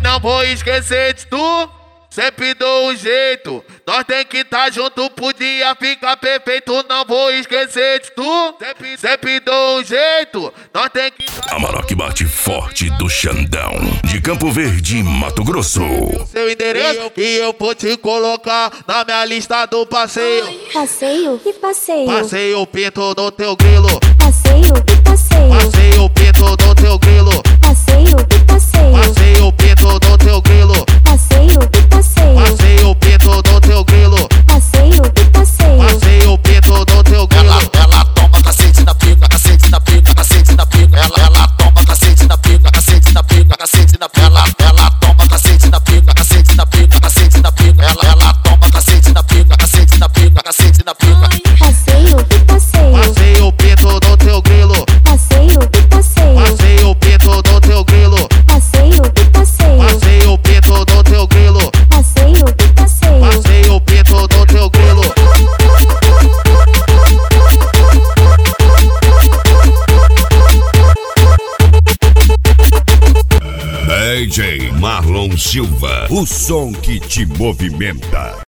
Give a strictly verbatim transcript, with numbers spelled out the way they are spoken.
não vou esquecer de tu. Sempre dou um jeito, nós tem que tá junto, podia ficar perfeito. Não vou esquecer de tu. Sempre, sempre dou um jeito, nós tem que tá. Amarok bate forte do Xandão, de Campo Verde, Mato Grosso. Seu endereço e eu vou te colocar na minha lista do passeio. Passeio? Que passeio? Passeio pinto no teu grilo. Passeio? Que passeio? Passeio pinto no teu grilo. Passeio? Que passeio? Passeio pinto no teu grilo. Passeio? Que passeio? Passeio pinto no teu grilo. Passeio? Que passeio? Passeio pinto no teu grilo. Ela, ela toma cacete na pica, cacete na pica, cacete na pica. Ela, ela toma cacete na pica, cacete na pica, cacete na pica. Ela, ela toma cacete na pica, cacete na pica, cacete na pica. Ela, ela toma cacete na pica, cacete na pica, cacete na pica. Passeio? Que passeio? Passeio pinto no teu grilo. Passeio? Que passeio? Passeio pinto no teu grilo. Passeio? Que passeio? Passeio pinto no teu grilo. Passeio? Que passeio? Passeio pinto no teu grilo. D J Marlon Silva, o som que te movimenta.